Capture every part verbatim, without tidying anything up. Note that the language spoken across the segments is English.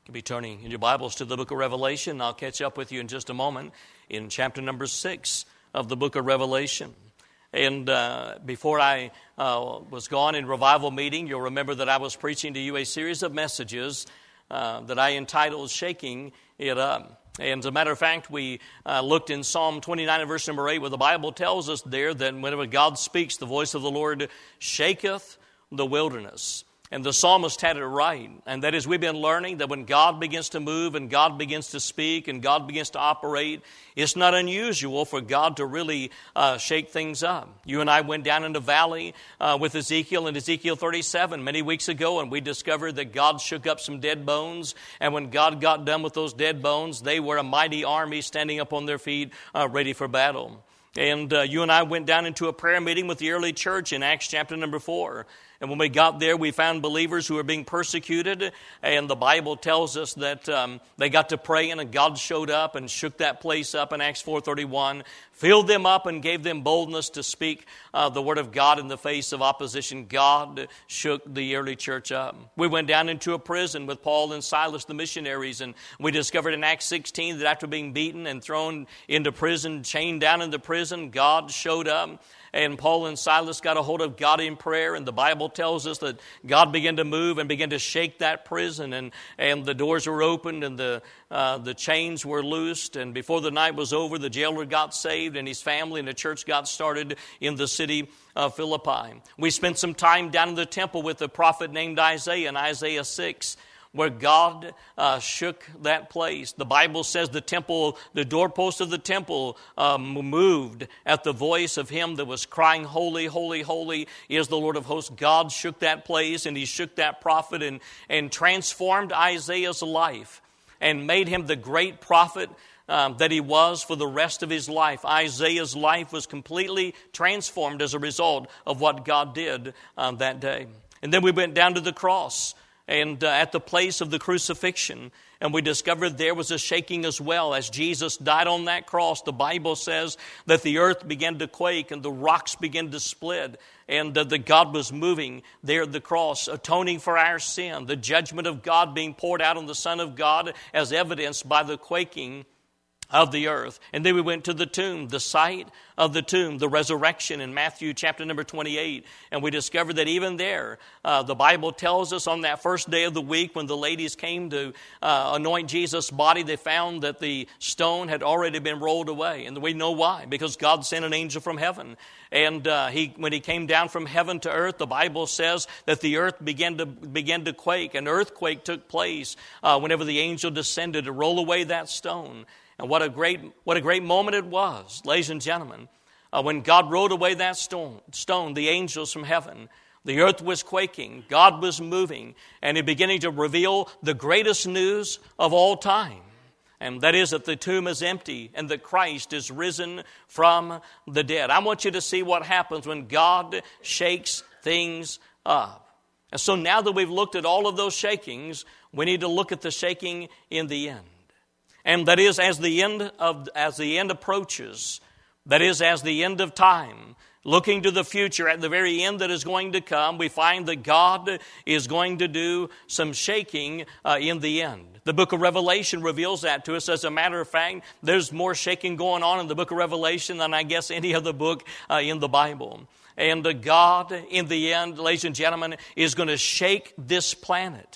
You can be turning in your Bibles to the book of Revelation. I'll catch up with you in just a moment in chapter number six of the book of Revelation. And uh, before I uh, was gone in revival meeting, you'll remember that I was preaching to you a series of messages uh, that I entitled Shaking It Up. And as a matter of fact, we uh, looked in Psalm twenty-nine and verse number eight, where the Bible tells us there that whenever God speaks, the voice of the Lord shaketh the wilderness. And the psalmist had it right. And that is, we've been learning that when God begins to move and God begins to speak and God begins to operate, it's not unusual for God to really uh, shake things up. You and I went down in the valley uh, with Ezekiel in Ezekiel thirty-seven many weeks ago, and we discovered that God shook up some dead bones. And when God got done with those dead bones, they were a mighty army standing up on their feet, uh, ready for battle. And uh, you and I went down into a prayer meeting with the early church in Acts chapter number four. And when we got there, we found believers who were being persecuted. And the Bible tells us that um, they got to praying and God showed up and shook that place up in Acts four thirty-one, filled them up and gave them boldness to speak uh, the word of God in the face of opposition. God shook the early church up. We went down into a prison with Paul and Silas, the missionaries, and we discovered in Acts sixteen that after being beaten and thrown into prison, chained down into prison, God showed up. And Paul and Silas got a hold of God in prayer, and the Bible tells us that God began to move and began to shake that prison, and, and the doors were opened and the uh, the chains were loosed. And before the night was over, the jailer got saved and his family, and the church got started in the city of Philippi. We spent some time down in the temple with a prophet named Isaiah in Isaiah six. Where God uh, shook that place. The Bible says the temple, the doorpost of the temple um, moved at the voice of him that was crying, "Holy, holy, holy is the Lord of hosts." God shook that place, and he shook that prophet and, and transformed Isaiah's life and made him the great prophet um, that he was for the rest of his life. Isaiah's life was completely transformed as a result of what God did um, that day. And then we went down to the cross. And uh, at the place of the crucifixion, and we discovered there was a shaking as well. As Jesus died on that cross, the Bible says that the earth began to quake and the rocks began to split, and uh, that God was moving there at the cross, atoning for our sin, the judgment of God being poured out on the Son of God as evidenced by the quaking of the earth. And then we went to the tomb, the site of the tomb, the resurrection in Matthew chapter number twenty-eight. And we discovered that even there, uh, the Bible tells us on that first day of the week when the ladies came to uh, anoint Jesus' body, they found that the stone had already been rolled away. And we know why, because God sent an angel from heaven. And uh, he, when he came down from heaven to earth, the Bible says that the earth began to began to quake. An earthquake took place uh, whenever the angel descended to roll away that stone. And what a great what a great moment it was, ladies and gentlemen, uh, when God rolled away that stone, stone, the angels from heaven. The earth was quaking, God was moving, and He beginning to reveal the greatest news of all time. And that is that the tomb is empty and that Christ is risen from the dead. I want you to see what happens when God shakes things up. And so now that we've looked at all of those shakings, we need to look at the shaking in the end. And that is, as the end of as the end approaches, that is, as the end of time, looking to the future, at the very end that is going to come, we find that God is going to do some shaking uh, in the end. The book of Revelation reveals that to us. As a matter of fact, there's more shaking going on in the book of Revelation than I guess any other book uh, in the Bible. And uh, God, in the end, ladies and gentlemen, is going to shake this planet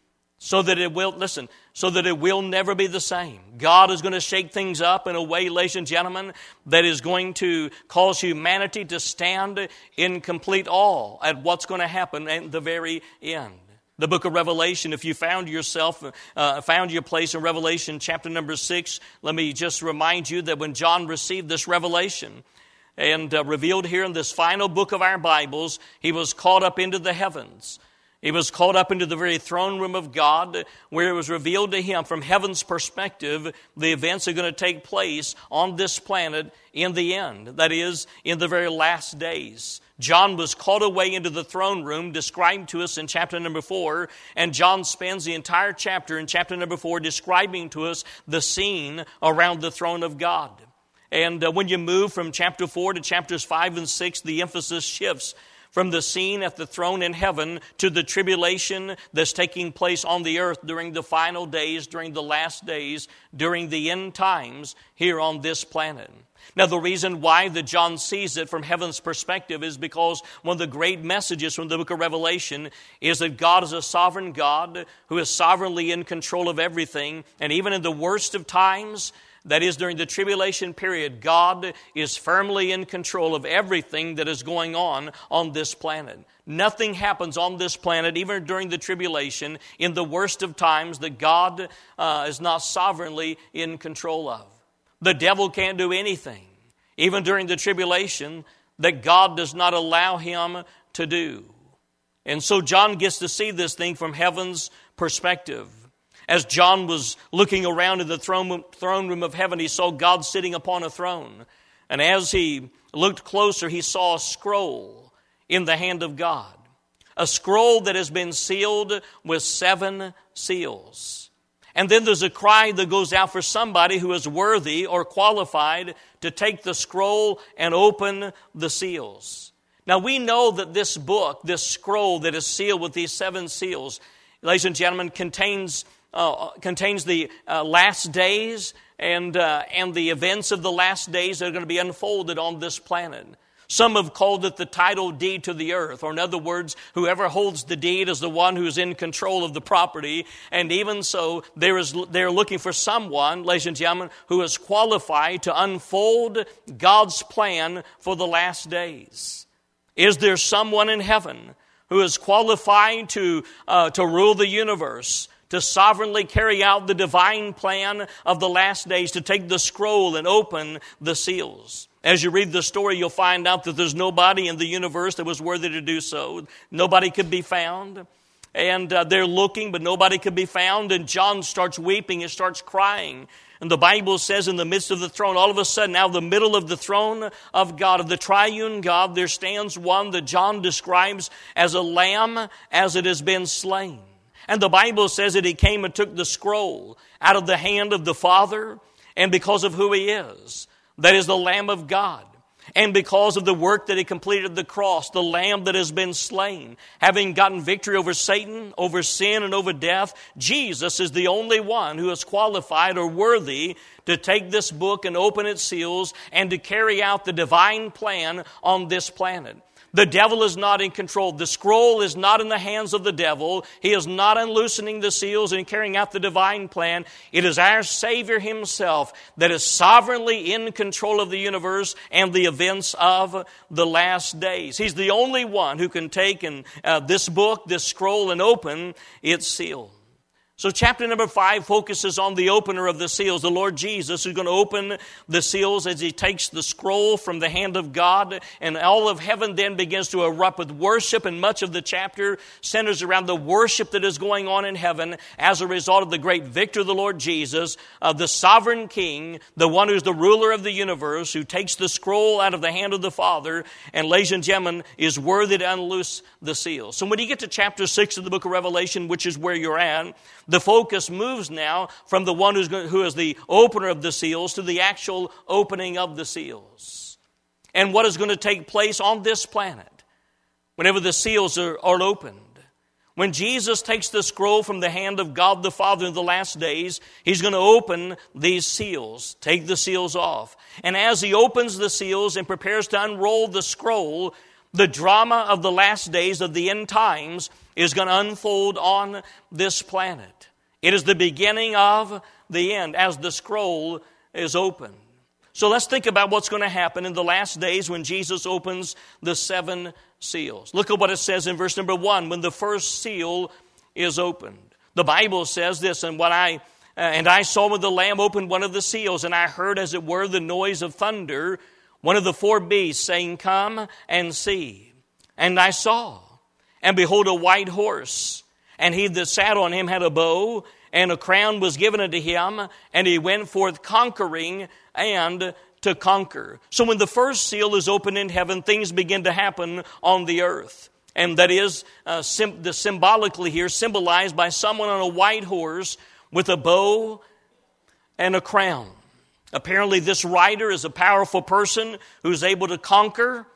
so that it will, listen, so that it will never be the same. God is going to shake things up in a way, ladies and gentlemen, that is going to cause humanity to stand in complete awe at what's going to happen at the very end. The book of Revelation, if you found yourself, uh, found your place in Revelation chapter number six, let me just remind you that when John received this revelation and uh, revealed here in this final book of our Bibles, he was caught up into the heavens. He was called up into the very throne room of God, where it was revealed to him from heaven's perspective the events are going to take place on this planet in the end. That is, in the very last days. John was called away into the throne room, described to us in chapter number four, and John spends the entire chapter in chapter number four describing to us the scene around the throne of God. And uh, when you move from chapter four to chapters five and six, the emphasis shifts from the scene at the throne in heaven to the tribulation that's taking place on the earth during the final days, during the last days, during the end times here on this planet. Now, the reason why that John sees it from heaven's perspective is because one of the great messages from the book of Revelation is that God is a sovereign God who is sovereignly in control of everything. And even in the worst of times, that is during the tribulation period, God is firmly in control of everything that is going on on this planet. Nothing happens on this planet, even during the tribulation, in the worst of times, that God uh, is not sovereignly in control of. The devil can't do anything, even during the tribulation, that God does not allow him to do. And so John gets to see this thing from heaven's perspective. As John was looking around in the throne, throne room of heaven, he saw God sitting upon a throne. And as he looked closer, he saw a scroll in the hand of God. A scroll that has been sealed with seven seals. And then there's a cry that goes out for somebody who is worthy or qualified to take the scroll and open the seals. Now we know that this book, this scroll that is sealed with these seven seals, ladies and gentlemen, contains uh, contains the uh, last days and uh, and the events of the last days that are going to be unfolded on this planet. Some have called it the title deed to the earth, or in other words, whoever holds the deed is the one who's in control of the property. And even so, there is they're looking for someone, ladies and gentlemen, who is qualified to unfold God's plan for the last days. Is there someone in heaven who is qualified to uh, to rule the universe, to sovereignly carry out the divine plan of the last days, to take the scroll and open the seals? As you read the story, you'll find out that there's nobody in the universe that was worthy to do so. Nobody could be found. And uh, they're looking, but nobody could be found. And John starts weeping and starts crying. And the Bible says in the midst of the throne, all of a sudden, out of the middle of the throne of God, of the triune God, there stands one that John describes as a lamb as it has been slain. And the Bible says that he came and took the scroll out of the hand of the Father, and because of who he is, that is the Lamb of God. And because of the work that he completed at the cross, the Lamb that has been slain, having gotten victory over Satan, over sin, and over death, Jesus is the only one who is qualified or worthy to take this book and open its seals and to carry out the divine plan on this planet. The devil is not in control. The scroll is not in the hands of the devil. He is not unloosening the seals and carrying out the divine plan. It is our Savior himself that is sovereignly in control of the universe and the events of the last days. He's the only one who can take in, uh, this book, this scroll, and open its seal. So chapter number five focuses on the opener of the seals, the Lord Jesus, who's going to open the seals as he takes the scroll from the hand of God. And all of heaven then begins to erupt with worship, and much of the chapter centers around the worship that is going on in heaven as a result of the great victory of the Lord Jesus, uh, the sovereign King, the one who's the ruler of the universe, who takes the scroll out of the hand of the Father, and ladies and gentlemen, is worthy to unloose the seals. So when you get to chapter six of the book of Revelation, which is where you're at, the focus moves now from the one who's going, who is the opener of the seals to the actual opening of the seals. And what is going to take place on this planet whenever the seals are, are opened. When Jesus takes the scroll from the hand of God the Father in the last days, he's going to open these seals, take the seals off. And as he opens the seals and prepares to unroll the scroll, the drama of the last days of the end times is going to unfold on this planet. It is the beginning of the end as the scroll is opened. So let's think about what's going to happen in the last days when Jesus opens the seven seals. Look at what it says in verse number one, when the first seal is opened. The Bible says this, and what I uh, and I saw when the Lamb opened one of the seals, and I heard as it were the noise of thunder, one of the four beasts saying, "Come and see." And I saw, and behold, a white horse, and he that sat on him had a bow, and a crown was given unto him, and he went forth conquering and to conquer. So when the first seal is opened in heaven, things begin to happen on the earth. And that is uh, sim- the symbolically here symbolized by someone on a white horse with a bow and a crown. Apparently this rider is a powerful person who's able to conquer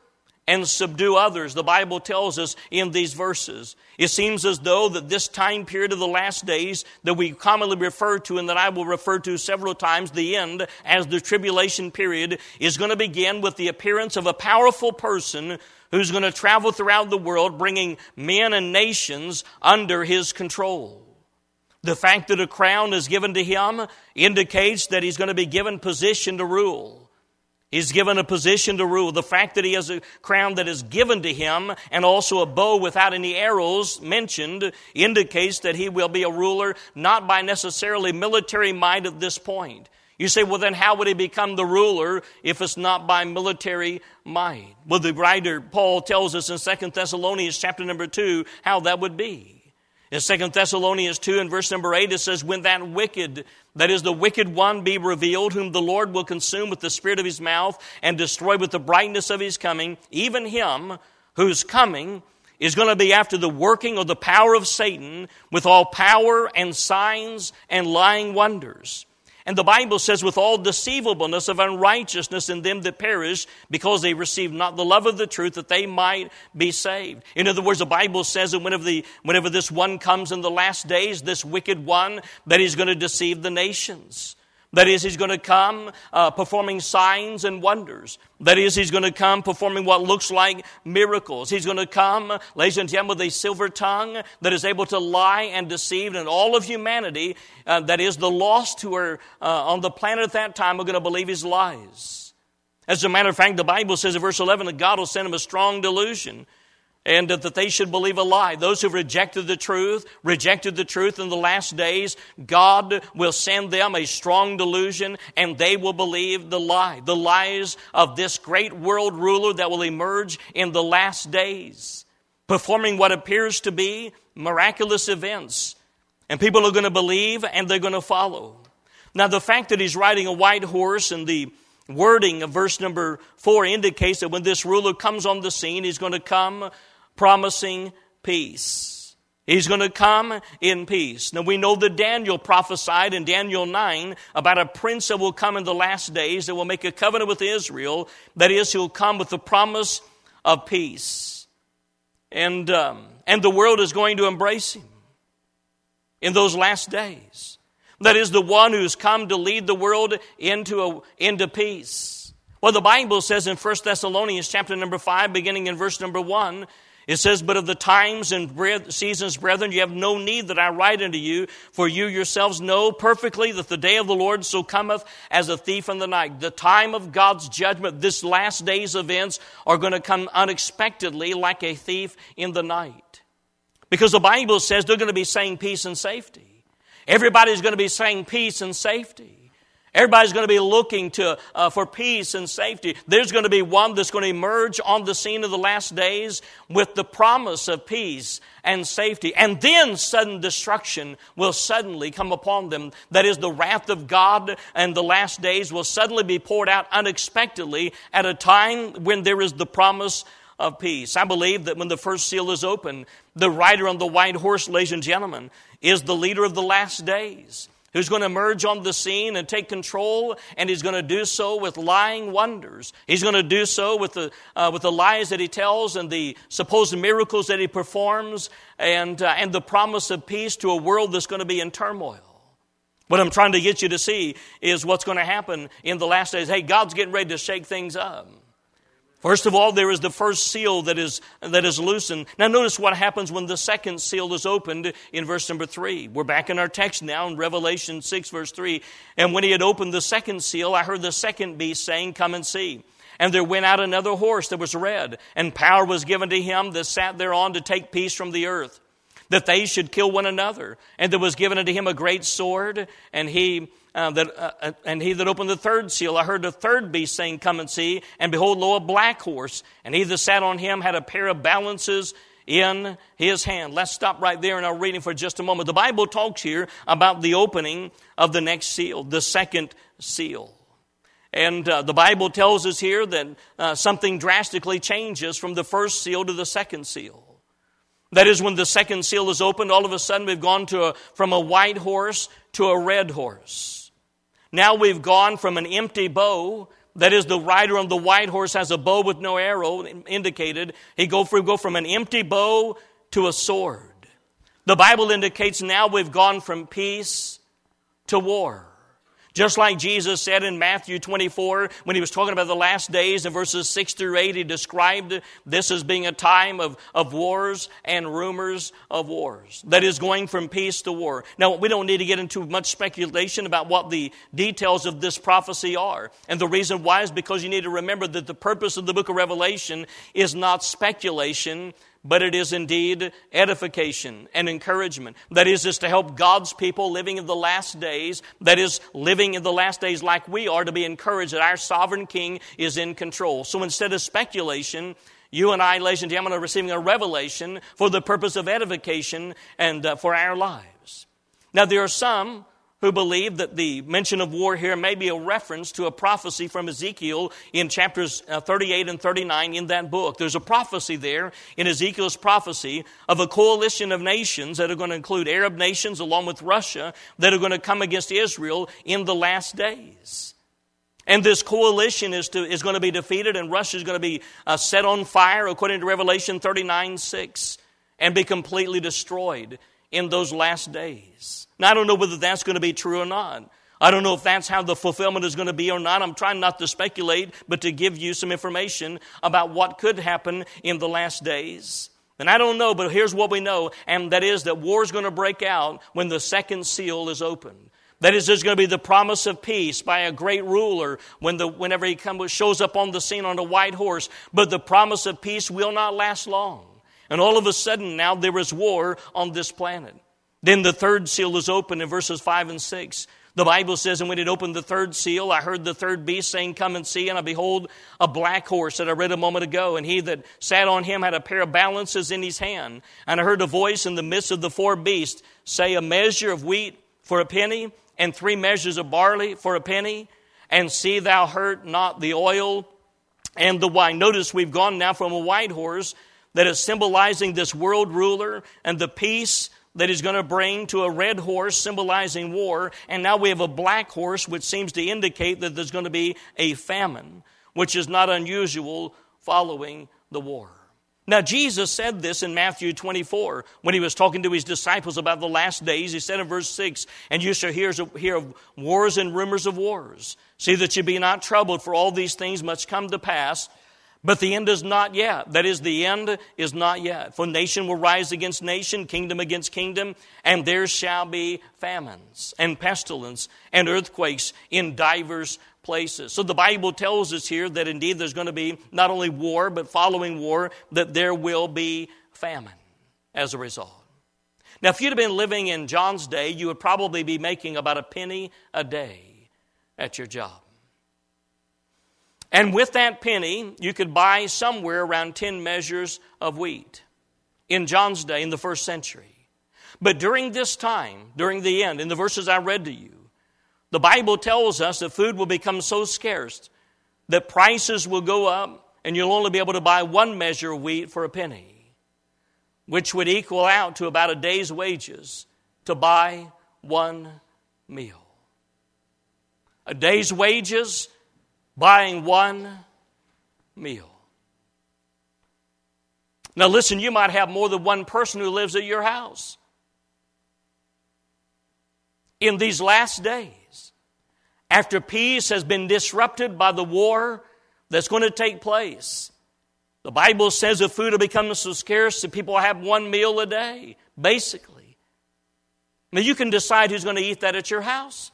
and subdue others. The Bible tells us in these verses. It seems as though that this time period of the last days that we commonly refer to and that I will refer to several times, the end as the tribulation period, is going to begin with the appearance of a powerful person who's going to travel throughout the world bringing men and nations under his control. The fact that a crown is given to him indicates that he's going to be given position to rule. He's given a position to rule. The fact that he has a crown that is given to him and also a bow without any arrows mentioned indicates that he will be a ruler, not by necessarily military might at this point. You say, well, then how would he become the ruler if it's not by military might? Well, the writer Paul tells us in Second Thessalonians chapter number two how that would be. In Second Thessalonians two and verse number eight, it says, when that wicked, that is the wicked one, be revealed, whom the Lord will consume with the spirit of his mouth and destroy with the brightness of his coming, even him whose coming is going to be after the working of the power of Satan with all power and signs and lying wonders. And the Bible says, with all deceivableness of unrighteousness in them that perish, because they receive not the love of the truth, that they might be saved. In other words, the Bible says that whenever, the, whenever this one comes in the last days, this wicked one, that he's going to deceive the nations. That is, he's going to come uh, performing signs and wonders. That is, he's going to come performing what looks like miracles. He's going to come, ladies and gentlemen, with a silver tongue that is able to lie and deceive. And all of humanity, uh, that is, the lost who are uh, on the planet at that time, are going to believe his lies. As a matter of fact, the Bible says in verse eleven that God will send him a strong delusion, and that they should believe a lie. Those who rejected the truth, rejected the truth in the last days, God will send them a strong delusion, and they will believe the lie. The lies of this great world ruler that will emerge in the last days, performing what appears to be miraculous events. And people are going to believe, and they're going to follow. Now, the fact that he's riding a white horse and the wording of verse number four indicates that when this ruler comes on the scene, he's going to come promising peace. He's going to come in peace. Now we know that Daniel prophesied in Daniel nine about a prince that will come in the last days that will make a covenant with Israel. That is, he'll come with the promise of peace. And, um, and the world is going to embrace him in those last days. That is, the one who's come to lead the world into, a, into peace. Well, the Bible says in First Thessalonians chapter number five, beginning in verse number one, it says, but of the times and seasons, brethren, you have no need that I write unto you, for you yourselves know perfectly that the day of the Lord so cometh as a thief in the night. The time of God's judgment, this last day's events, are going to come unexpectedly like a thief in the night. Because the Bible says they're going to be saying peace and safety. Everybody's going to be saying peace and safety. Everybody's going to be looking to uh, for peace and safety. There's going to be one that's going to emerge on the scene of the last days with the promise of peace and safety. And then sudden destruction will suddenly come upon them. That is, the wrath of God and the last days will suddenly be poured out unexpectedly at a time when there is the promise of peace. I believe that when the first seal is opened, the rider on the white horse, ladies and gentlemen, is the leader of the last days, who's going to emerge on the scene and take control, and he's going to do so with lying wonders. He's going to do so with the uh, with the lies that he tells and the supposed miracles that he performs, and uh, and the promise of peace to a world that's going to be in turmoil. What I'm trying to get you to see is what's going to happen in the last days. Hey, God's getting ready to shake things up. First of all, there is the first seal that is that is loosened. Now notice what happens when the second seal is opened in verse number three. We're back in our text now in Revelation six, verse three. And when he had opened the second seal, I heard the second beast saying, come and see. And there went out another horse that was red, and power was given to him that sat thereon to take peace from the earth, that they should kill one another. And there was given unto him a great sword, and he... Uh, that uh, and he that opened the third seal, I heard the third beast saying, come and see. And behold, lo, a black horse. And he that sat on him had a pair of balances in his hand. Let's stop right there in our reading for just a moment. The Bible talks here about the opening of the next seal, the second seal. And uh, the Bible tells us here that uh, something drastically changes from the first seal to the second seal. That is, when the second seal is opened, all of a sudden we've gone to a, from a white horse to a red horse. Now we've gone from an empty bow That is, the rider on the white horse has a bow with no arrow indicated. He go from, go from an empty bow to a sword. The Bible indicates now we've gone from peace to war. Just like Jesus said in Matthew twenty-four, when he was talking about the last days in verses six through eight, he described this as being a time of, of wars and rumors of wars. That is, going from peace to war. Now, we don't need to get into much speculation about what the details of this prophecy are. And the reason why is because you need to remember that the purpose of the book of Revelation is not speculation, but it is indeed edification and encouragement. That is, is to help God's people living in the last days, that is, living in the last days like we are, to be encouraged that our sovereign King is in control. So instead of speculation, you and I, ladies and gentlemen, are receiving a revelation for the purpose of edification and uh, for our lives. Now, there are some who believe that the mention of war here may be a reference to a prophecy from Ezekiel in chapters thirty-eight and thirty-nine in that book. There's a prophecy there in Ezekiel's prophecy of a coalition of nations that are going to include Arab nations along with Russia that are going to come against Israel in the last days. And this coalition is to is going to be defeated, and Russia is going to be uh, set on fire, according to Revelation thirty-nine six, and be completely destroyed in those last days. Now, I don't know whether that's going to be true or not. I don't know if that's how the fulfillment is going to be or not. I'm trying not to speculate, but to give you some information about what could happen in the last days. And I don't know, but here's what we know, and that is that war is going to break out when the second seal is opened. That is, there's going to be the promise of peace by a great ruler when the, whenever he comes, shows up on the scene on a white horse. But the promise of peace will not last long. And all of a sudden now there is war on this planet. Then the third seal is opened in verses five and six. The Bible says, and when it opened the third seal, I heard the third beast saying, come and see. And I behold a black horse that I read a moment ago. And he that sat on him had a pair of balances in his hand. And I heard a voice in the midst of the four beasts say, a measure of wheat for a penny, and three measures of barley for a penny. And see thou hurt not the oil and the wine. Notice we've gone now from a white horse that is symbolizing this world ruler and the peace that he's going to bring, to a red horse symbolizing war. And now we have a black horse, which seems to indicate that there's going to be a famine, which is not unusual following the war. Now, Jesus said this in Matthew twenty-four when he was talking to his disciples about the last days. He said in verse six, and you shall hear, hear of wars and rumors of wars. See that you be not troubled, for all these things must come to pass. But the end is not yet. That is, the end is not yet. For nation will rise against nation, kingdom against kingdom, and there shall be famines and pestilence and earthquakes in divers places. So the Bible tells us here that indeed there's going to be not only war, but following war, that there will be famine as a result. Now, if you'd have been living in John's day, you would probably be making about a penny a day at your job. And with that penny, you could buy somewhere around ten measures of wheat in John's day, in the first century. But during this time, during the end, in the verses I read to you, the Bible tells us that food will become so scarce that prices will go up and you'll only be able to buy one measure of wheat for a penny, which would equal out to about a day's wages to buy one meal. A day's wages buying one meal. Now listen, you might have more than one person who lives at your house. In these last days, after peace has been disrupted by the war that's going to take place, the Bible says that food will become so scarce that people will have one meal a day, basically. Now you can decide who's going to eat that at your house.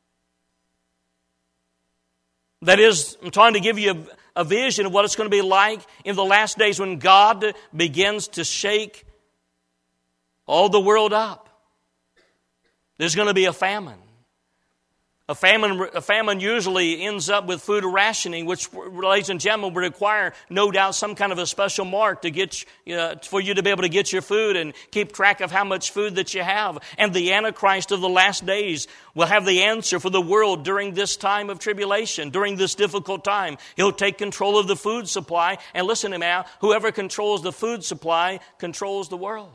That is, I'm trying to give you a, a vision of what it's going to be like in the last days when God begins to shake all the world up. There's going to be a famine. A famine, a famine usually ends up with food rationing, which, ladies and gentlemen, will require, no doubt, some kind of a special mark to get uh, for you to be able to get your food and keep track of how much food that you have. And the Antichrist of the last days will have the answer for the world during this time of tribulation, during this difficult time. He'll take control of the food supply. And listen to me now, whoever controls the food supply controls the world.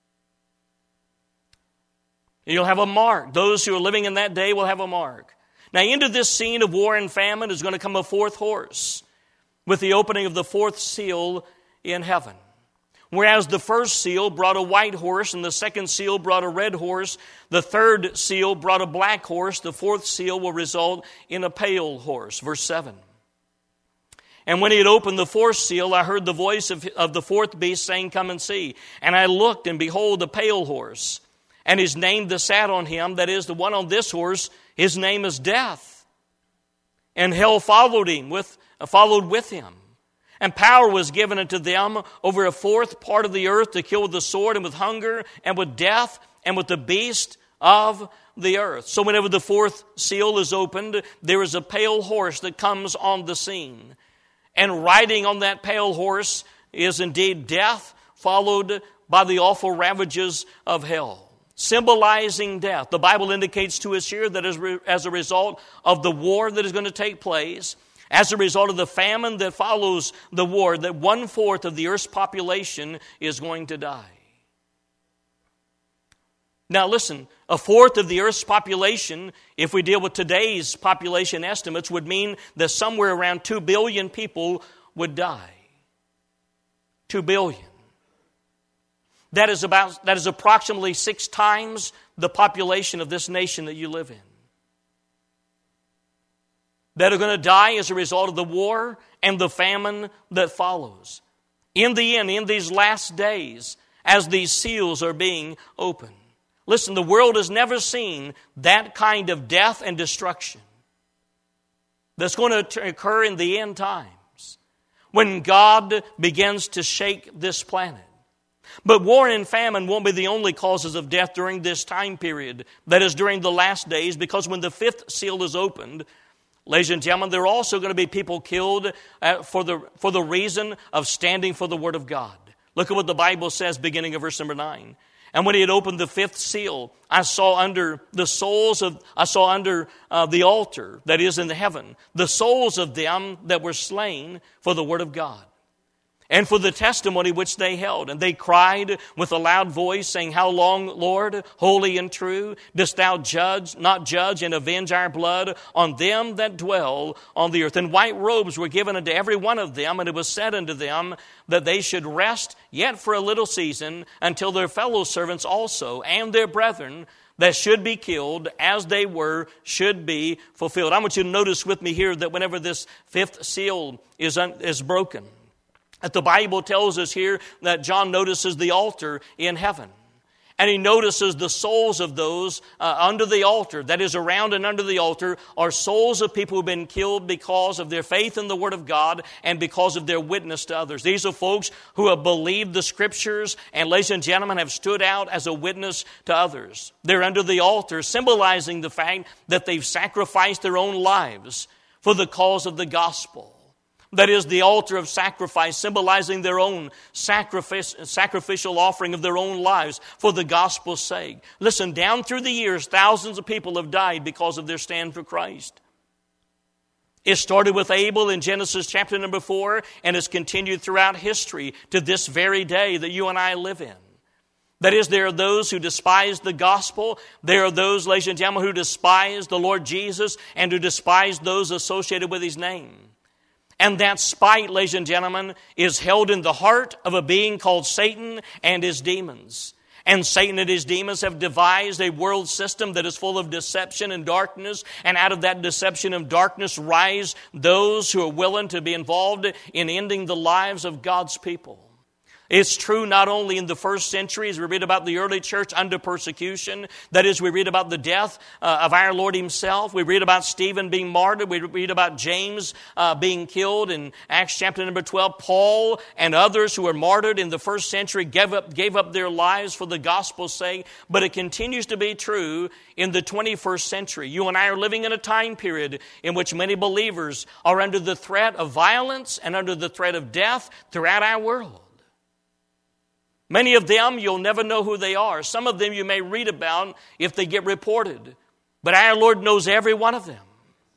You'll have a mark. Those who are living in that day will have a mark. Now, into this scene of war and famine is going to come a fourth horse with the opening of the fourth seal in heaven. Whereas the first seal brought a white horse, and the second seal brought a red horse, the third seal brought a black horse, the fourth seal will result in a pale horse. Verse seven. And when he had opened the fourth seal, I heard the voice of, of the fourth beast saying, Come and see. And I looked, and behold, a pale horse. And his name that sat on him, that is, the one on this horse, his name is Death. And hell followed him with, uh, followed with him. And power was given unto them over a fourth part of the earth to kill with the sword and with hunger and with death and with the beast of the earth. So whenever the fourth seal is opened, there is a pale horse that comes on the scene. And riding on that pale horse is indeed death, followed by the awful ravages of hell, symbolizing death. The Bible indicates to us here that as, re- as a result of the war that is going to take place, as a result of the famine that follows the war, that one-fourth of the earth's population is going to die. Now listen, a fourth of the earth's population, if we deal with today's population estimates, would mean that somewhere around two billion people would die. Two billion. That is about, that is approximately six times the population of this nation that you live in, that are going to die as a result of the war and the famine that follows. In the end, in these last days, as these seals are being opened. Listen, the world has never seen that kind of death and destruction that's going to occur in the end times, when God begins to shake this planet. But war and famine won't be the only causes of death during this time period, that is during the last days, because when the fifth seal is opened, ladies and gentlemen, there are also going to be people killed for the, for the reason of standing for the Word of God. Look at what the Bible says beginning of verse number nine. And when he had opened the fifth seal, I saw under the souls of, I saw under uh, the altar that is in the heaven, the souls of them that were slain for the Word of God, and for the testimony which they held. And they cried with a loud voice, saying, How long, Lord, holy and true, dost thou judge, not judge, and avenge our blood on them that dwell on the earth? And white robes were given unto every one of them, and it was said unto them that they should rest yet for a little season, until their fellow servants also, and their brethren that should be killed as they were, should be fulfilled. I want you to notice with me here that whenever this fifth seal is, un- is broken, that the Bible tells us here that John notices the altar in heaven. And he notices the souls of those uh, under the altar, that is around and under the altar, are souls of people who have been killed because of their faith in the Word of God and because of their witness to others. These are folks who have believed the Scriptures and, ladies and gentlemen, have stood out as a witness to others. They're under the altar, symbolizing the fact that they've sacrificed their own lives for the cause of the gospel. That is the altar of sacrifice, symbolizing their own sacrifice, sacrificial offering of their own lives for the gospel's sake. Listen, down through the years, thousands of people have died because of their stand for Christ. It started with Abel in Genesis chapter number four, and has continued throughout history to this very day that you and I live in. That is, there are those who despise the gospel. There are those, ladies and gentlemen, who despise the Lord Jesus and who despise those associated with His name. And that spite, ladies and gentlemen, is held in the heart of a being called Satan and his demons. And Satan and his demons have devised a world system that is full of deception and darkness. And out of that deception and darkness rise those who are willing to be involved in ending the lives of God's people. It's true not only in the first century, as we read about the early church under persecution. That is, we read about the death uh, of our Lord Himself. We read about Stephen being martyred. We read about James uh, being killed in Acts chapter number twelve. Paul and others who were martyred in the first century gave up, gave up their lives for the gospel's sake. But it continues to be true in the twenty-first century. You and I are living in a time period in which many believers are under the threat of violence and under the threat of death throughout our world. Many of them, you'll never know who they are. Some of them you may read about if they get reported. But our Lord knows every one of them.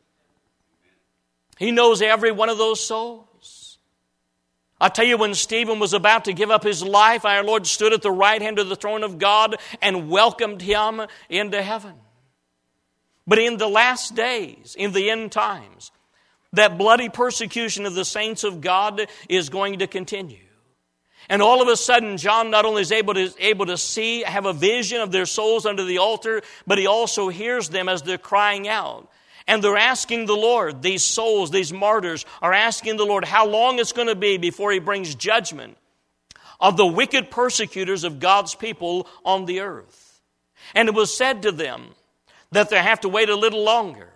He knows every one of those souls. I tell you, when Stephen was about to give up his life, our Lord stood at the right hand of the throne of God and welcomed him into heaven. But in the last days, in the end times, that bloody persecution of the saints of God is going to continue. And all of a sudden, John not only is able to, able to see, have a vision of their souls under the altar, but he also hears them as they're crying out. And they're asking the Lord, these souls, these martyrs, are asking the Lord how long it's going to be before He brings judgment of the wicked persecutors of God's people on the earth. And it was said to them that they have to wait a little longer.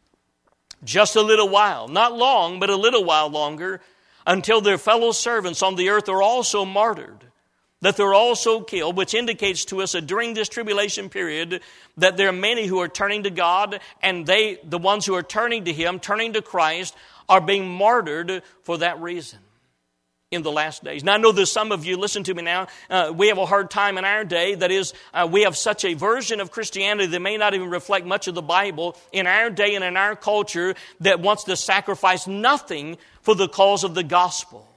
Just a little while. Not long, but a little while longer, until their fellow servants on the earth are also martyred, that they're also killed, which indicates to us that during this tribulation period that there are many who are turning to God, and they, the ones who are turning to Him, turning to Christ, are being martyred for that reason in the last days. Now, I know there's some of you, listen to me now, uh, we have a hard time in our day. That is, uh, we have such a version of Christianity that may not even reflect much of the Bible in our day and in our culture that wants to sacrifice nothing for the cause of the gospel.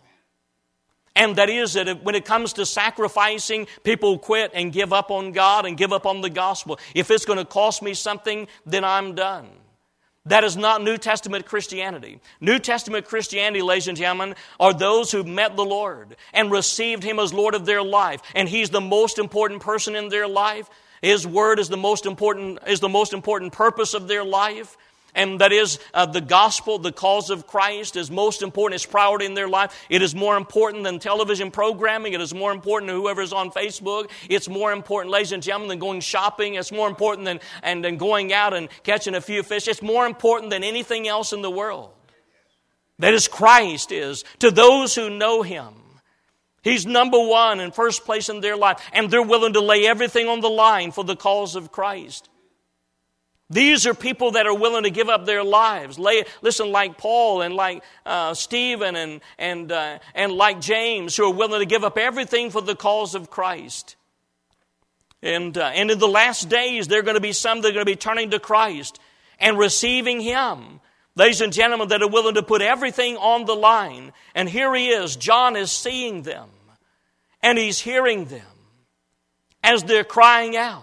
And that is that when it comes to sacrificing, people quit and give up on God and give up on the gospel. If it's going to cost me something, then I'm done. That is not New Testament Christianity. New Testament Christianity, ladies and gentlemen, are those who met the Lord and received Him as Lord of their life. And He's the most important person in their life. His Word is the most important, is the most important purpose of their life. And that is uh, the gospel, the cause of Christ is most important. It's priority in their life. It is more important than television programming. It is more important than whoever's on Facebook. It's more important, ladies and gentlemen, than going shopping. It's more important than, and, than going out and catching a few fish. It's more important than anything else in the world. That is Christ is to those who know Him. He's number one and first place in their life. And they're willing to lay everything on the line for the cause of Christ. These are people that are willing to give up their lives. Lay, listen, like Paul and like uh, Stephen and and uh, and like James, who are willing to give up everything for the cause of Christ. And uh, and in the last days, there are going to be some that are going to be turning to Christ and receiving Him. Ladies and gentlemen, that are willing to put everything on the line. And here he is. John is seeing them, and he's hearing them as they're crying out.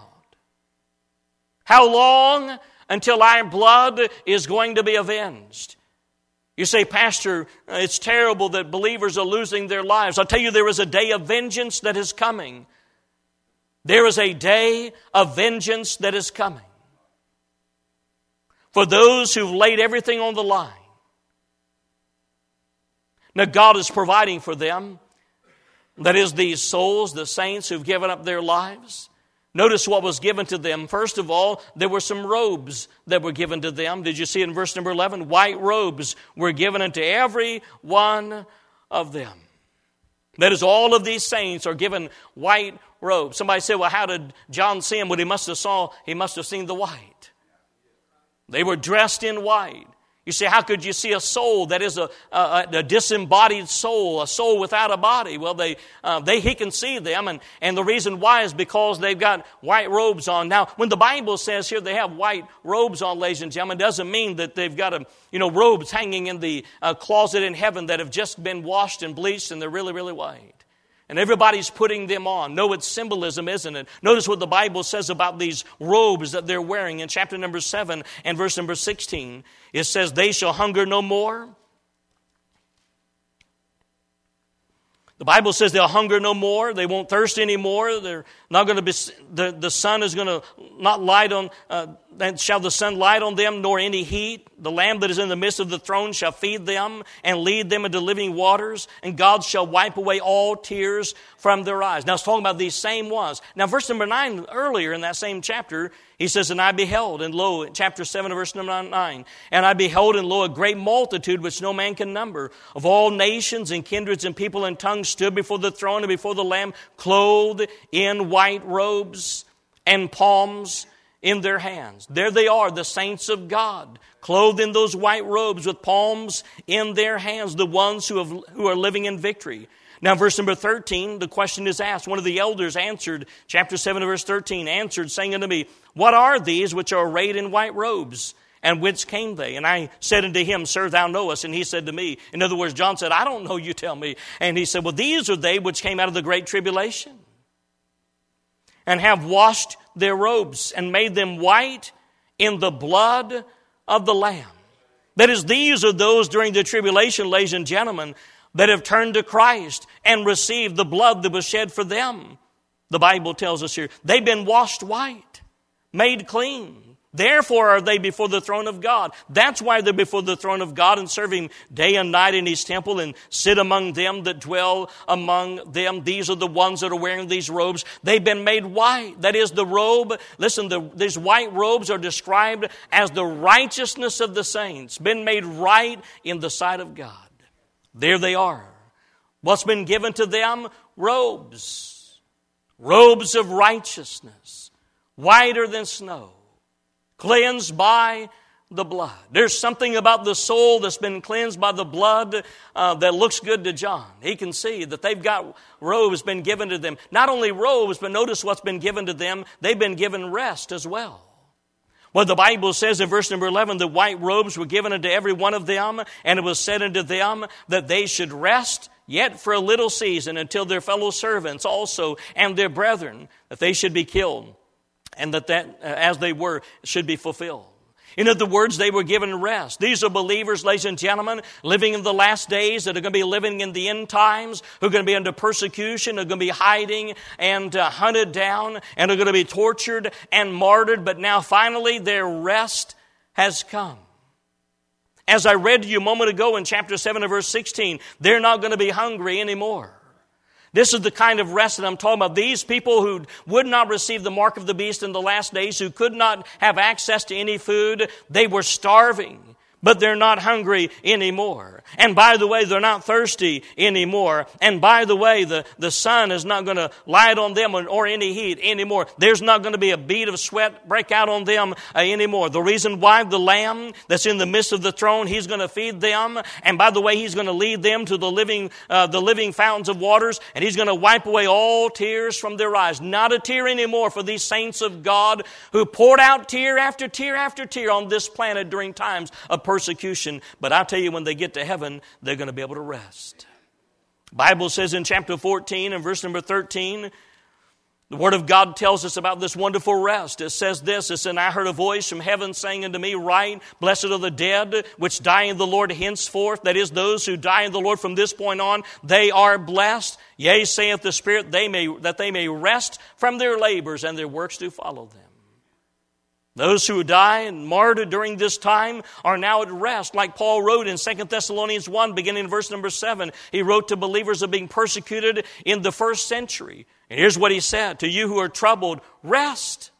How long until our blood is going to be avenged? You say, Pastor, it's terrible that believers are losing their lives. I'll tell you, there is a day of vengeance that is coming. There is a day of vengeance that is coming. For those who've laid everything on the line. Now, God is providing for them. That is, these souls, the saints who've given up their lives. Notice what was given to them. First of all, there were some robes that were given to them. Did you see in verse number eleven? White robes were given unto every one of them. That is, all of these saints are given white robes. Somebody said, well, how did John see them? Well, he must have saw, he must have seen the white. They were dressed in white. You say, how could you see a soul that is a, a, a disembodied soul, a soul without a body? Well, they, uh, they he can see them, and, and the reason why is because they've got white robes on. Now, when the Bible says here they have white robes on, ladies and gentlemen, it doesn't mean that they've got a, you know, robes hanging in the uh, closet in heaven that have just been washed and bleached and they're really, really white. And everybody's putting them on. No, it's symbolism, isn't it? Notice what the Bible says about these robes that they're wearing in chapter number seven and verse number sixteen. It says, they shall hunger no more. The Bible says they'll hunger no more. They won't thirst anymore. They're not going to be, the, the sun is going to not light on, uh, then shall the sun light on them, nor any heat. The Lamb that is in the midst of the throne shall feed them and lead them into living waters. And God shall wipe away all tears from their eyes. Now it's talking about these same ones. Now verse number nine, earlier in that same chapter, he says, and I beheld, and lo, chapter seven, verse number nine, and I beheld, and lo, a great multitude which no man can number, of all nations and kindreds and people and tongues stood before the throne and before the Lamb, clothed in white robes and palms in their hands. There they are, the saints of God, clothed in those white robes with palms in their hands, the ones who have, who are living in victory. Now, verse number thirteen, the question is asked. One of the elders answered, chapter seven, verse thirteen, answered, saying unto me, what are these which are arrayed in white robes? And whence came they? And I said unto him, Sir, thou knowest. And he said to me, in other words, John said, I don't know, you tell me. And he said, well, these are they which came out of the great tribulation, and have washed their robes, and made them white in the blood of the Lamb. That is, these are those during the tribulation, ladies and gentlemen, that have turned to Christ and received the blood that was shed for them. The Bible tells us here, they've been washed white, made clean. Therefore are they before the throne of God. That's why they're before the throne of God and serve Him day and night in His temple and sit among them that dwell among them. These are the ones that are wearing these robes. They've been made white. That is the robe. Listen, the, these white robes are described as the righteousness of the saints, been made right in the sight of God. There they are. What's been given to them? Robes. Robes of righteousness, whiter than snow. Cleansed by the blood. There's something about the soul that's been cleansed by the blood uh, that looks good to John. He can see that they've got robes been given to them. Not only robes, but notice what's been given to them. They've been given rest as well. Well, the Bible says in verse number eleven, the white robes were given unto every one of them, and it was said unto them that they should rest yet for a little season until their fellow servants also and their brethren, that they should be killed. And that, that uh, as they were, should be fulfilled. In other words, they were given rest. These are believers, ladies and gentlemen, living in the last days that are going to be living in the end times, who are going to be under persecution, are going to be hiding and uh, hunted down, and are going to be tortured and martyred. But now finally their rest has come. As I read to you a moment ago in chapter seven and verse sixteen, they're not going to be hungry anymore. This is the kind of rest that I'm talking about. These people who would not receive the mark of the beast in the last days, who could not have access to any food, they were starving. But they're not hungry anymore. And by the way, they're not thirsty anymore. And by the way, the, the sun is not going to light on them or, or any heat anymore. There's not going to be a bead of sweat break out on them uh, anymore. The reason why, the Lamb that's in the midst of the throne, He's going to feed them. And by the way, He's going to lead them to the living, uh, the living fountains of waters. And He's going to wipe away all tears from their eyes. Not a tear anymore for these saints of God who poured out tear after tear after tear on this planet during times of persecution. But I tell you, when they get to heaven, they're going to be able to rest. The Bible says in chapter fourteen and verse number thirteen, the Word of God tells us about this wonderful rest. It says this, it said, "And I heard a voice from heaven saying unto me, Write, blessed are the dead, which die in the Lord henceforth." That is, those who die in the Lord from this point on, they are blessed. Yea, saith the Spirit, they may, that they may rest from their labors, and their works do follow them. Those who die and martyred during this time are now at rest. Like Paul wrote in Second Thessalonians one, beginning in verse number seven. He wrote to believers of being persecuted in the first century. And here's what he said, "To you who are troubled, rest.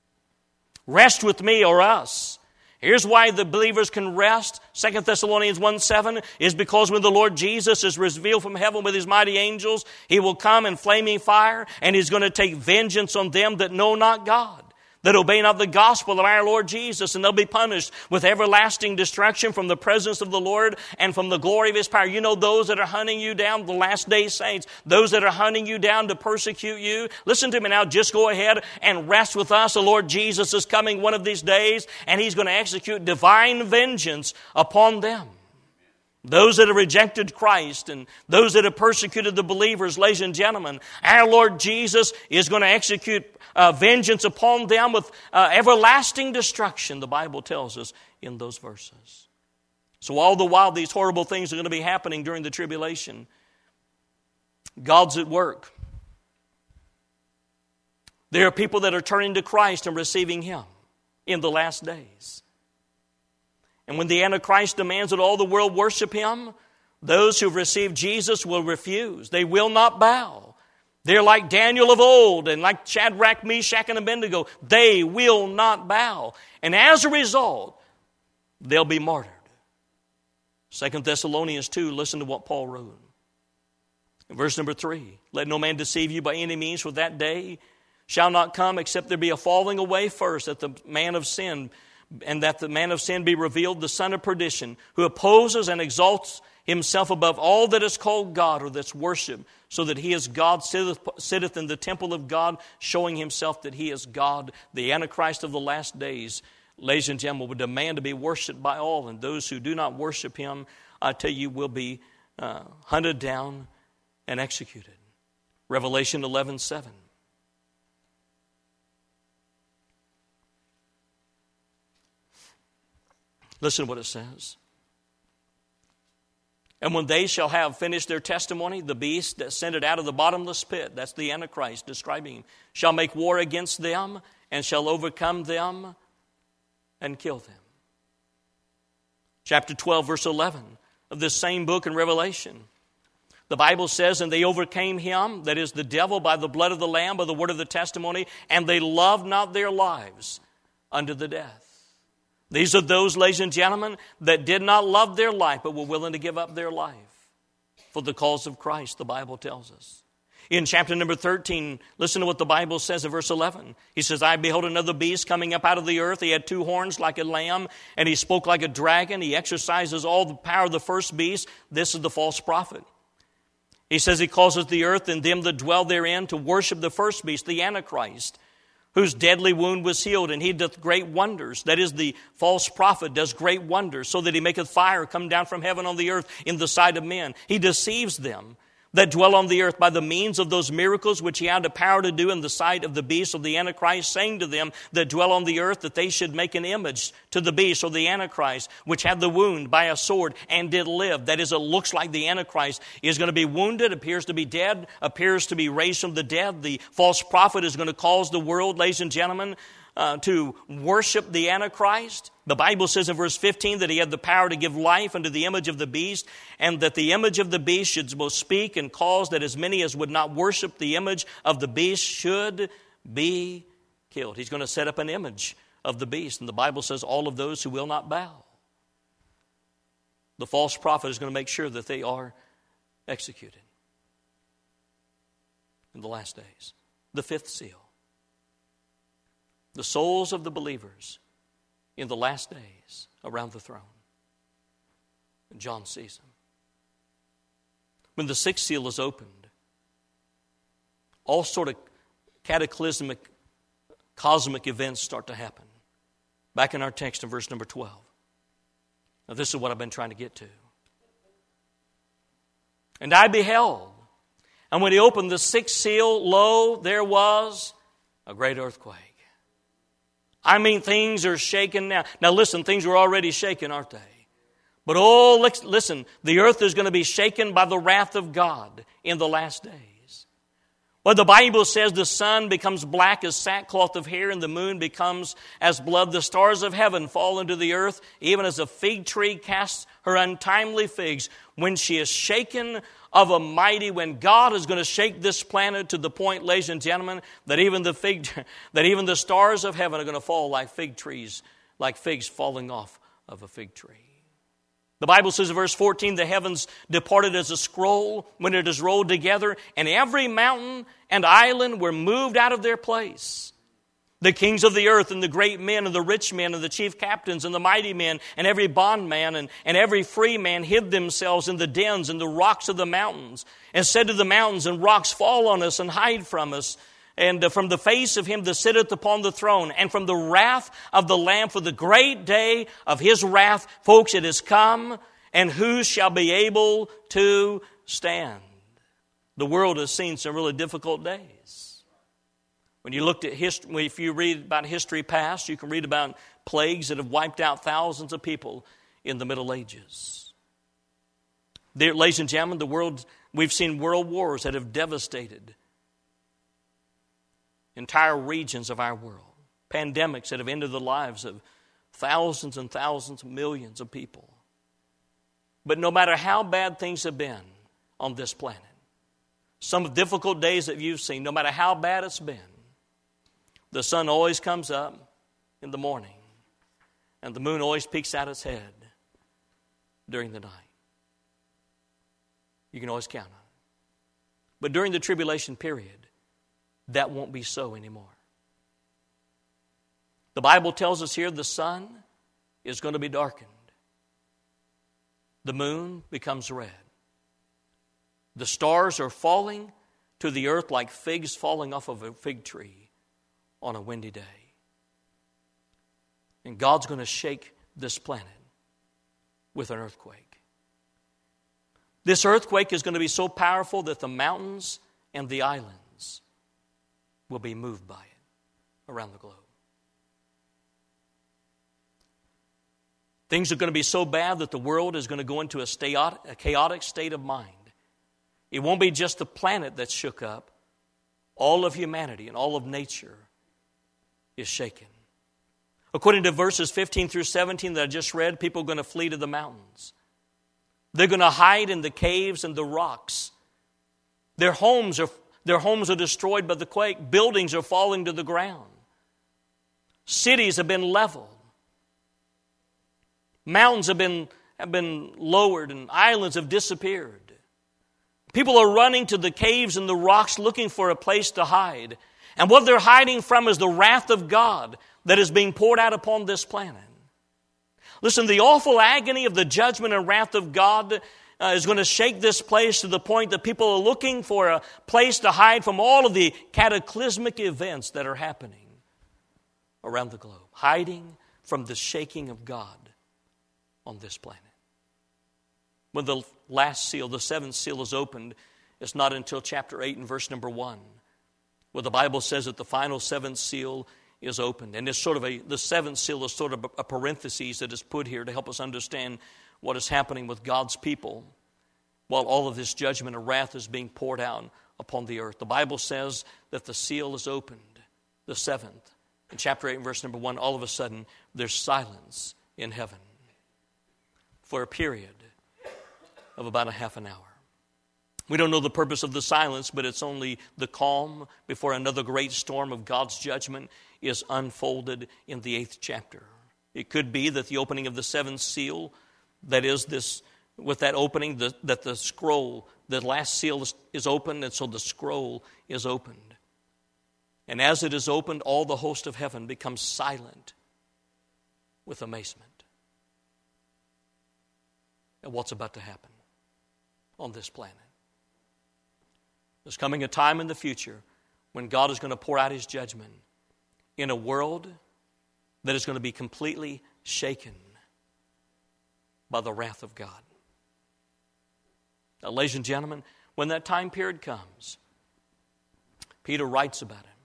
Rest with me or us." Here's why the believers can rest. Second Thessalonians one seven is because when the Lord Jesus is revealed from heaven with His mighty angels, He will come in flaming fire, and He's going to take vengeance on them that know not God, that obey not the gospel of our Lord Jesus, and they'll be punished with everlasting destruction from the presence of the Lord and from the glory of His power. You know, those that are hunting you down, the last day saints, those that are hunting you down to persecute you, listen to me now, just go ahead and rest with us. The Lord Jesus is coming one of these days, and He's going to execute divine vengeance upon them. Those that have rejected Christ and those that have persecuted the believers, ladies and gentlemen, our Lord Jesus is going to execute uh, vengeance upon them with uh, everlasting destruction, the Bible tells us in those verses. So all the while these horrible things are going to be happening during the tribulation, God's at work. There are people that are turning to Christ and receiving Him in the last days. And when the Antichrist demands that all the world worship Him, those who've received Jesus will refuse. They will not bow. They're like Daniel of old and like Shadrach, Meshach, and Abednego. They will not bow. And as a result, they'll be martyred. Second Thessalonians two, listen to what Paul wrote. In verse number three, "Let no man deceive you by any means, for that day shall not come except there be a falling away first, that the man of sin and that the man of sin be revealed, the son of perdition, who opposes and exalts himself above all that is called God or that's worshipped, so that he is God, sitteth, sitteth in the temple of God, showing himself that he is God." The Antichrist of the last days, ladies and gentlemen, will demand to be worshipped by all, and those who do not worship Him, I tell you, will be uh, hunted down and executed. Revelation eleven seven. Listen to what it says. And when they shall have finished their testimony, the beast that ascended out of the bottomless pit, that's the Antichrist describing him, shall make war against them and shall overcome them and kill them. Chapter twelve, verse eleven of this same book in Revelation. The Bible says, and they overcame him, that is the devil, by the blood of the Lamb, by the word of the testimony, and they loved not their lives unto the death. These are those, ladies and gentlemen, that did not love their life, but were willing to give up their life for the cause of Christ, the Bible tells us. In chapter number thirteen, listen to what the Bible says in verse eleven. He says, I beheld another beast coming up out of the earth. He had two horns like a lamb, and he spoke like a dragon. He exercises all the power of the first beast. This is the false prophet. He says he causes the earth and them that dwell therein to worship the first beast, the Antichrist, whose deadly wound was healed, and he doth great wonders. That is, the false prophet does great wonders, so that he maketh fire come down from heaven on the earth in the sight of men. He deceives them that dwell on the earth by the means of those miracles which he had the power to do in the sight of the beast of the Antichrist, saying to them that dwell on the earth that they should make an image to the beast or the Antichrist, which had the wound by a sword and did live. That is, it looks like the Antichrist is going to be wounded, appears to be dead, appears to be raised from the dead. The false prophet is going to cause the world, ladies and gentlemen, Uh, to worship the Antichrist. The Bible says in verse fifteen that he had the power to give life unto the image of the beast, and that the image of the beast should both speak and cause that as many as would not worship the image of the beast should be killed. He's going to set up an image of the beast, and the Bible says all of those who will not bow. The false prophet is going to make sure that they are executed in the last days. The fifth seal. The souls of the believers in the last days around the throne. And John sees them. When the sixth seal is opened, all sort of cataclysmic, cosmic events start to happen. Back in our text in verse number twelve. Now this is what I've been trying to get to. And I beheld, and when he opened the sixth seal, lo, there was a great earthquake. I mean, things are shaking now. Now listen, things are already shaking, aren't they? But oh, listen, the earth is going to be shaken by the wrath of God in the last days. Well, the Bible says the sun becomes black as sackcloth of hair, and the moon becomes as blood. The stars of heaven fall into the earth, even as a fig tree casts her untimely figs. When she is shaken of a mighty, when God is going to shake this planet to the point, ladies and gentlemen, that even the fig, that even the stars of heaven are going to fall like fig trees, like figs falling off of a fig tree. The Bible says in verse fourteen, the heavens departed as a scroll when it is rolled together, and every mountain and island were moved out of their place. The kings of the earth and the great men and the rich men and the chief captains and the mighty men and every bondman and, and every free man hid themselves in the dens and the rocks of the mountains, and said to the mountains and rocks, fall on us and hide from us, and uh, from the face of him that sitteth upon the throne, and from the wrath of the Lamb, for the great day of his wrath, folks, it has come, and who shall be able to stand? The world has seen some really difficult days. When you looked at history, if you read about history past, you can read about plagues that have wiped out thousands of people in the Middle Ages. There, ladies and gentlemen, the world, we've seen world wars that have devastated entire regions of our world. Pandemics that have ended the lives of thousands and thousands, millions of people. But no matter how bad things have been on this planet, some difficult days that you've seen, no matter how bad it's been, the sun always comes up in the morning, and the moon always peeks out its head during the night. You can always count on it. But during the tribulation period, that won't be so anymore. The Bible tells us here the sun is going to be darkened. The moon becomes red. The stars are falling to the earth like figs falling off of a fig tree on a windy day. And God's going to shake this planet with an earthquake. This earthquake is going to be so powerful that the mountains and the islands will be moved by it around the globe. Things are going to be so bad that the world is going to go into a, chaotic, a chaotic state of mind. It won't be just the planet that's shook up. All of humanity and all of nature is shaken. According to verses fifteen through seventeen that I just read, people are going to flee to the mountains. They're going to hide in the caves and the rocks. Their homes are, their homes are destroyed by the quake. Buildings are falling to the ground. Cities have been leveled. Mountains have been, have been lowered and islands have disappeared. People are running to the caves and the rocks looking for a place to hide. And what they're hiding from is the wrath of God that is being poured out upon this planet. Listen, the awful agony of the judgment and wrath of God uh, is going to shake this place to the point that people are looking for a place to hide from all of the cataclysmic events that are happening around the globe. Hiding from the shaking of God on this planet. When the last seal, the seventh seal, is opened, it's not until chapter eight and verse number one, where the Bible says that the final seventh seal is opened. And it's sort of a, the seventh seal is sort of a parenthesis that is put here to help us understand what is happening with God's people while all of this judgment and wrath is being poured out upon the earth. The Bible says that the seal is opened, the seventh. In chapter eight and verse number one, all of a sudden, there's silence in heaven for a period of about a half an hour. We don't know the purpose of the silence, but it's only the calm before another great storm of God's judgment is unfolded in the eighth chapter. It could be that the opening of the seventh seal, that is this, with that opening, the, that the scroll, the last seal is, is opened, and so the scroll is opened. And as it is opened, all the host of heaven becomes silent with amazement at what's about to happen on this planet. There's coming a time in the future when God is going to pour out His judgment in a world that is going to be completely shaken by the wrath of God. Now, ladies and gentlemen, when that time period comes, Peter writes about it.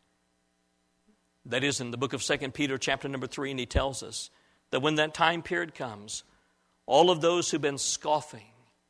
That is in the book of Second Peter chapter number three, and he tells us that when that time period comes, all of those who've been scoffing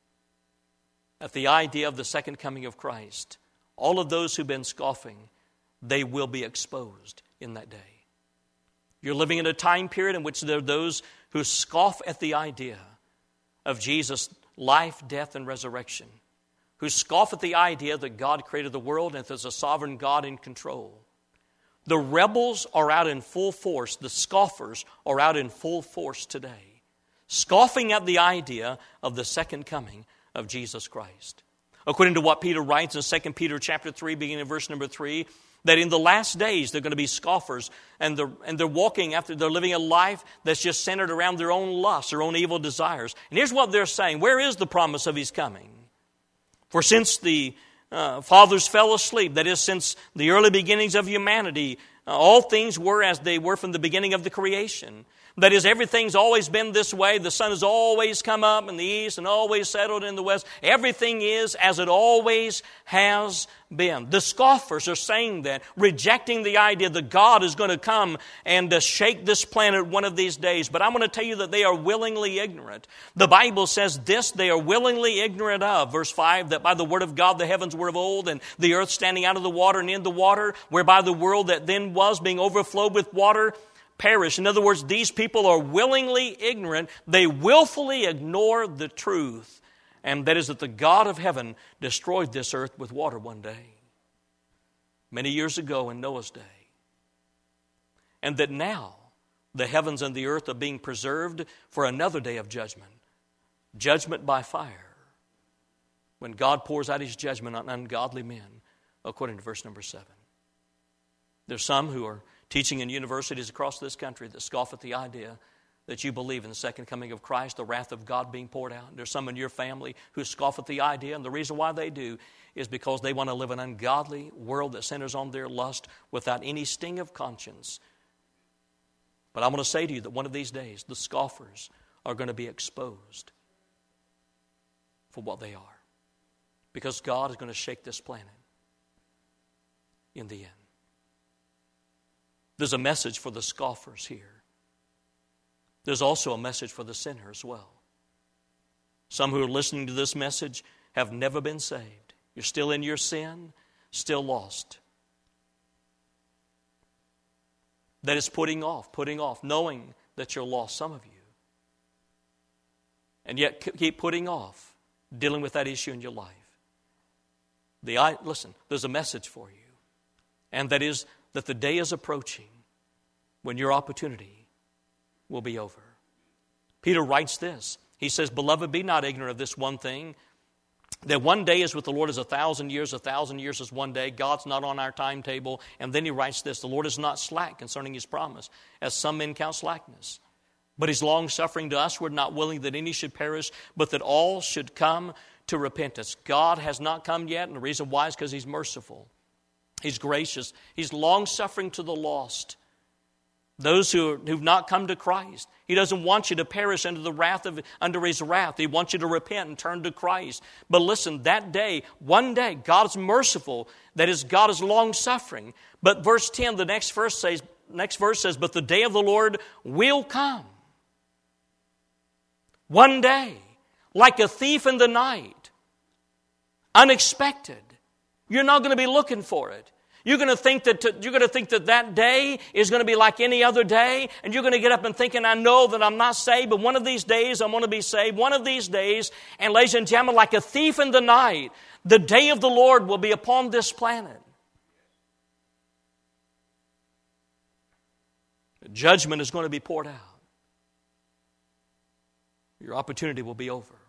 at the idea of the second coming of Christ, all of those who've been scoffing, they will be exposed in that day. You're living in a time period in which there are those who scoff at the idea of Jesus' life, death, and resurrection, who scoff at the idea that God created the world and that there's a sovereign God in control. The rebels are out in full force. The scoffers are out in full force today, scoffing at the idea of the second coming of Jesus Christ. According to what Peter writes in Second Peter chapter three, beginning in verse number three, that in the last days they're going to be scoffers, and they're, and they're walking after, they're living a life that's just centered around their own lusts, their own evil desires. And here's what they're saying: where is the promise of His coming? For since the uh, fathers fell asleep, that is, since the early beginnings of humanity, uh, all things were as they were from the beginning of the creation. That is, everything's always been this way. The sun has always come up in the east and always settled in the west. Everything is as it always has been. The scoffers are saying that, rejecting the idea that God is going to come and uh, shake this planet one of these days. But I'm going to tell you that they are willingly ignorant. The Bible says this: they are willingly ignorant of, verse five, that by the word of God the heavens were of old, and the earth standing out of the water and in the water, whereby the world that then was, being overflowed with water, perish. In other words, these people are willingly ignorant. They willfully ignore the truth. And that is that the God of heaven destroyed this earth with water one day, many years ago in Noah's day. And that now the heavens and the earth are being preserved for another day of judgment. Judgment by fire. When God pours out His judgment on ungodly men, according to verse number seven. There's some who are teaching in universities across this country that scoff at the idea that you believe in the second coming of Christ, the wrath of God being poured out. There's some in your family who scoff at the idea, and the reason why they do is because they want to live in an ungodly world that centers on their lust without any sting of conscience. But I'm going to say to you that one of these days, the scoffers are going to be exposed for what they are, because God is going to shake this planet in the end. There's a message for the scoffers here. there's also a message for the sinner as well. Some who are listening to this message have never been saved. You're still in your sin, still lost. That is putting off, putting off, knowing that you're lost, some of you. And yet keep putting off dealing with that issue in your life. The I, listen, there's a message for you. And that is that the day is approaching when your opportunity will be over. Peter writes this. He says, "Beloved, be not ignorant of this one thing, that one day is with the Lord as a thousand years, a thousand years is one day. God's not on our timetable." And then he writes this, "The Lord is not slack concerning his promise, as some men count slackness. But he's long-suffering to us. We're not willing that any should perish, but that all should come to repentance." God has not come yet, and the reason why is because he's merciful. He's gracious. He's long-suffering to the lost. Those who have not come to Christ. He doesn't want you to perish under the wrath of under his wrath. He wants you to repent and turn to Christ. But listen, that day, one day, God is merciful. That is, God is long-suffering. But verse ten, the next verse says, next verse says, "But the day of the Lord will come." One day, like a thief in the night, unexpected. You're not going to be looking for it. You're going to think that you're going to think that that day is going to be like any other day, and you're going to get up and thinking, "I know that I'm not saved, but one of these days I'm going to be saved. One of these days," and ladies and gentlemen, like a thief in the night, the day of the Lord will be upon this planet. Judgment is going to be poured out. Your opportunity will be over.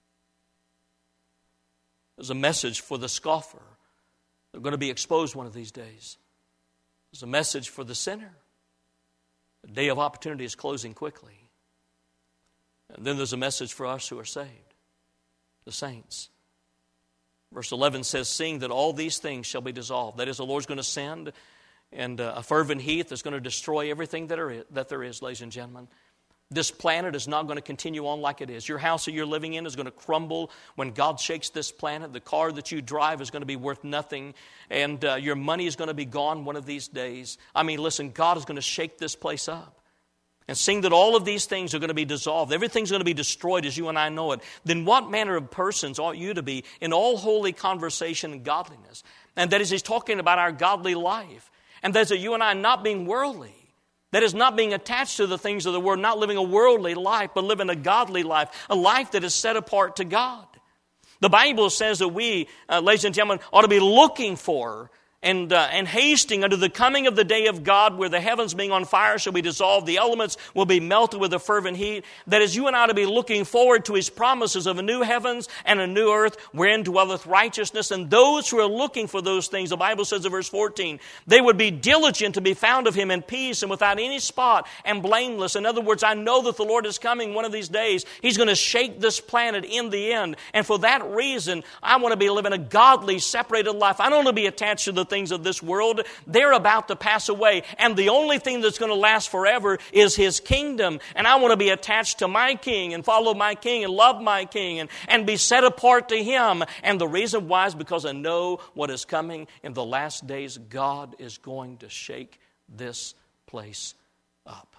There's a message for the scoffer. They're going to be exposed one of these days. There's a message for the sinner. The day of opportunity is closing quickly. And then there's a message for us who are saved, the saints. Verse eleven says, "Seeing that all these things shall be dissolved." That is, the Lord's going to send and uh, a fervent heat that's going to destroy everything that, are, that there is, ladies and gentlemen. This planet is not going to continue on like it is. Your house that you're living in is going to crumble when God shakes this planet. The car that you drive is going to be worth nothing. And uh, your money is going to be gone one of these days. I mean, listen, God is going to shake this place up. And seeing that all of these things are going to be dissolved, everything's going to be destroyed as you and I know it, then what manner of persons ought you to be in all holy conversation and godliness? And that is, he's talking about our godly life. And that is that you and I not being worldly. That is, not being attached to the things of the world, not living a worldly life, but living a godly life, a life that is set apart to God. The Bible says that we, uh, ladies and gentlemen, ought to be looking for and uh, and hasting unto the coming of the day of God, where the heavens being on fire shall be dissolved, the elements will be melted with a fervent heat. That is, you and I ought to be looking forward to his promises of a new heavens and a new earth, wherein dwelleth righteousness. And those who are looking for those things, the Bible says in verse fourteen, they would be diligent to be found of him in peace and without any spot and blameless. In other words, I know that the Lord is coming one of these days. He's going to shake this planet in the end. And for that reason, I want to be living a godly, separated life. I don't want to be attached to the things of this world. They're about to pass away. And the only thing that's going to last forever is his kingdom. And I want to be attached to my king and follow my king and love my king and, and be set apart to him. And the reason why is because I know what is coming in the last days. God is going to shake this place up.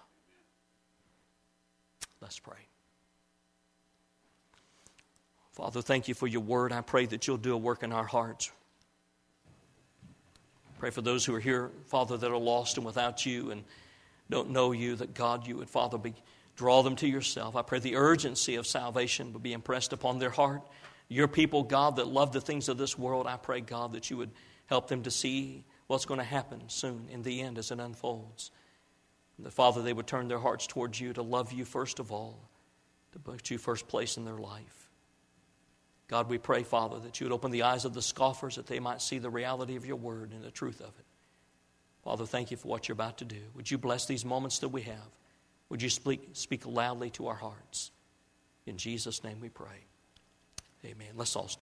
Let's pray. Father, thank you for your word. I pray that you'll do a work in our hearts. Pray for those who are here, Father, that are lost and without you and don't know you, that God, you would, Father, be, draw them to yourself. I pray the urgency of salvation would be impressed upon their heart. Your people, God, that love the things of this world, I pray, God, that you would help them to see what's going to happen soon in the end as it unfolds. And that, Father, they would turn their hearts towards you to love you first of all, to put you first place in their life. God, we pray, Father, that you would open the eyes of the scoffers that they might see the reality of your word and the truth of it. Father, thank you for what you're about to do. Would you bless these moments that we have? Would you speak, speak loudly to our hearts? In Jesus' name we pray. Amen. Let's all stand.